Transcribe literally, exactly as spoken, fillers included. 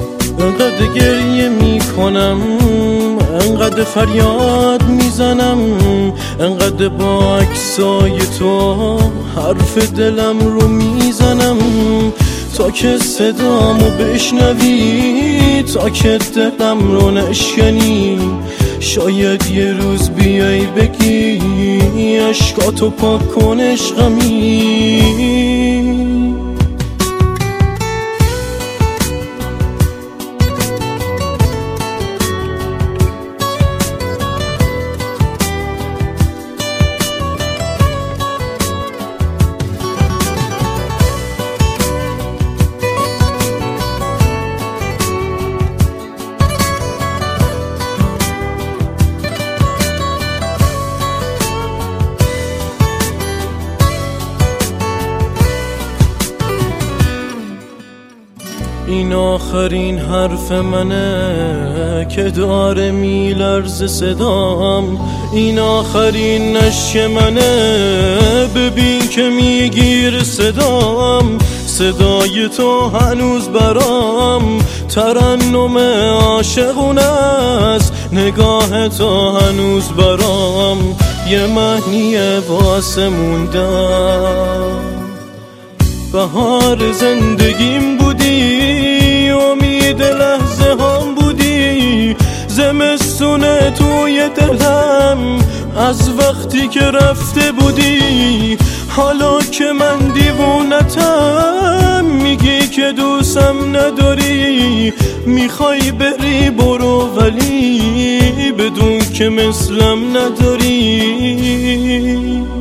انقدر گریه میکنم، انقدر فریاد میزنم، انقدر با عکسای تو حرف دلم رو میزنم، تا که صدامو بشنوی، تا که دلم رو نشکنی. شاید یه روز بیای بگی عشقاتو پاک کن عشقمی. این آخرین حرف منه که داره میلرزه صدام، این آخرین نشک منه ببین که میگیره صدام. صدای تو هنوز برام ترنم عاشقونه است، نگاه تو هنوز برام یه معنی واسه موندم. بهار زندگیم بودی، امید لحظه هم بودی، زمستونه توی دلم از وقتی که رفته بودی. حالا که من دیوونتم میگی که دوستم نداری، میخوای بری برو ولی بدون که مثلم نداری.